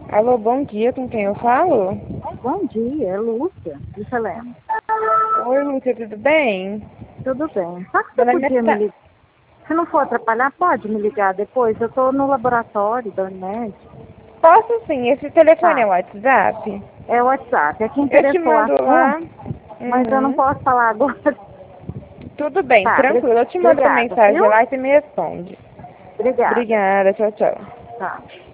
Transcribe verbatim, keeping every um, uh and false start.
Alô, bom dia, com quem eu falo? Bom dia, é Lúcia, de Helena. Oi, Lúcia, tudo bem? Tudo bem. Só que você Meu nome é podia me Ta... ligar. Se não for atrapalhar, pode me ligar depois. Eu estou no laboratório da Unimed. Posso sim, esse telefone é Tá. o WhatsApp? É o WhatsApp. É que Eu te interessou o mando lá. assunto, mas eu não Uhum. posso falar agora. Tudo bem, Tá, bri- tranquilo. Eu te mando uma obrigada, mensagem viu? lá e você me responde. Obrigada. Obrigada, tchau, tchau. Tá.